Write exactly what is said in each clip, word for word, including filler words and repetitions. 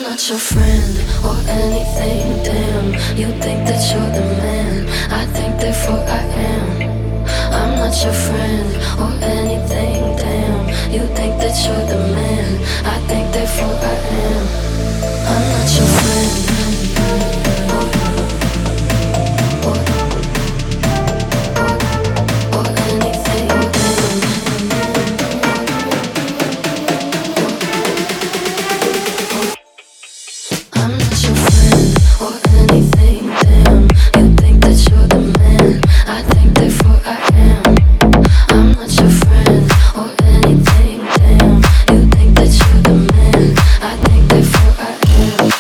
not your friend or anything, damn. You think that you're the man, I think therefore I am. I'm not your friend or anything, damn. You think that you're the man, I think therefore I am. I'm not your friend or, or, or, or anything, damn. I'm not your friend or anything, damn. You think that you're the man, I think therefore I am. I'm not your friend or anything, damn. You think that you're the man, I think therefore I am.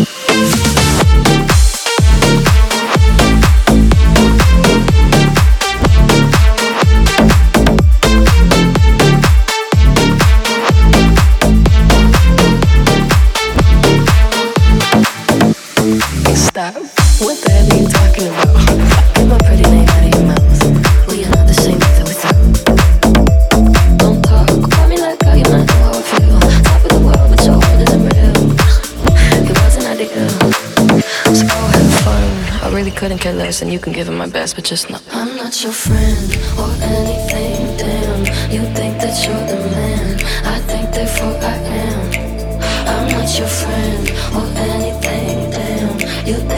Stop. What the hell are you talking about? Get my pretty name out of your mouth. We are not the same with or without. Don't talk. Call me like how you not know how I feel. Top of the world, but your world isn't real. It wasn't ideal. So go have fun. I really couldn't care less, and you can give it my best, but just know I'm not your friend or anything, damn. You think that you're the man, I think therefore I am. I'm not your friend or anything, damn. You